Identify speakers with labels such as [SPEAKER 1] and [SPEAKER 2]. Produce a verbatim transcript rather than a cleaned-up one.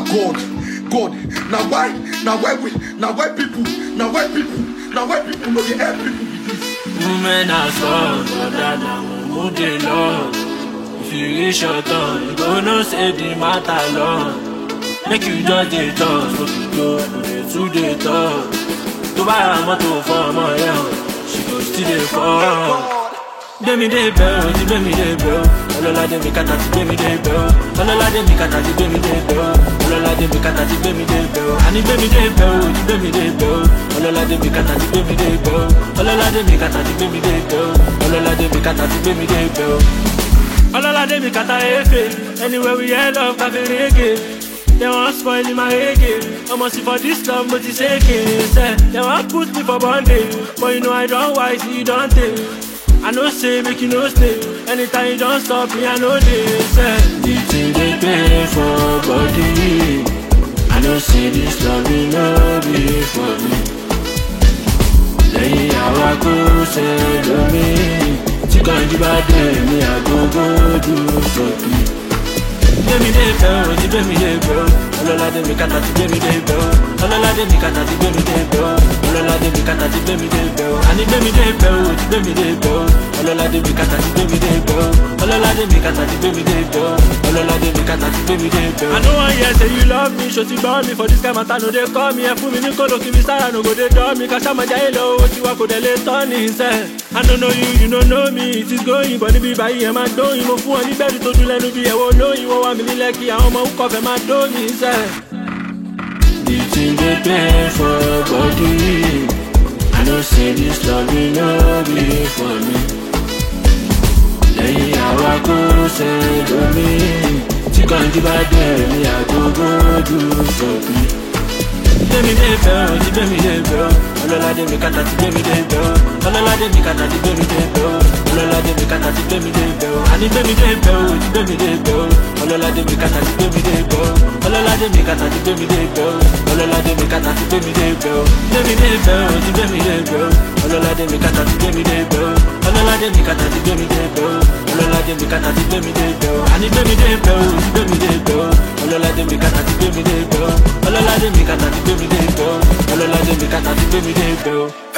[SPEAKER 1] God, God. Now why, now why we, now why people, now why people, now why people know the help people with this?
[SPEAKER 2] Women are strong, but that now move the Lord. If you reach your turn, you go no say the matter long. Make you just dey talk, so you go to the talk. To buy a motor for my help, she go still dey fall. Demi dey bell, di demi dey bell. Olola demi kata ti demi dey bell. Olola demi kata ti demi dey bell. Olola demi kata ti demi dey bell. Ani demi dey bell, di demi dey bell. Olola demi kata ti demi dey bell. Olola demi kata ti demi dey bell. Olola demi kata ti demi dey bell. Olola demi kata efe. Anywhere we end up, cafe reggae. They want spoil in my reggae. Almost see for this love, but it's aching. They want put me for bondage, but you know I don't wise, you don't take. I know say make you no stay. Anytime you don't stop me, I know this. The thing they pay for body. I know say this love will not be for me. Lẹ́yìn àwa kò ṣe lómi. Tí kan jí bá dé mi, I go go do something. Demi dey bell, di demi dey bell. Olola demi kata ti demi dey bell. Olola demi kata ti demi dey bell. Olola demi kata ti demi dey bell. Ani demi dey bell, di demi dey bell. Olola demi kata ti demi dey bell. Olola demi kata ti demi dey bell. Olola demi kata ti demi dey bell. I know one year say you love me, show ti born me for this kind matter. No dey call me, fún mi ní kolo kí mi sára no go dey dọ́ mi. Kàṣà máa jáyé lọ, owó tiwa kò dẹ̀ lè tọ́ ní sẹ́. I don't know you, you don't know me. It is going, but níbi báyìí ẹ máa dóyin. Mo fún ọ ní bẹ́ẹ̀rù tó dún lẹ́nu bí ẹ̀wọ̀ olóyin. Wọ́n wá mi ní lẹ́kì, àwọn ọmọ ń kọfẹ́ máa dóyin sẹ́. The thing they pay for body. I know say this love will not be for me. Lẹ́yìn àwa kò ṣe lómi. Tí kan jí bá dé mi, I go go do something. Demi dey bell, di demi dey bell. Olola demi kata ti demi dey bell. Olola demi kata ti demi dey bell. Olola demi kata ti demi dey bell. Ani demi dey bell, di demi dey bell. Olola demi kata ti demi dey bell. Olola demi kata ti demi dey bell. Olola demi kata ti demi dey bell. Demi dey bell, di demi dey bell. Olola demi kata ti demi dey bell. Olola demi kata ti demi dey bell. Olola demi kata ti demi dey bell. Ani demi dey bell, di demi dey bell. Olola demi kata ti demi dey bell. Olola demi kata ti demi dey bell. Olola demi kata ti demi dey bell.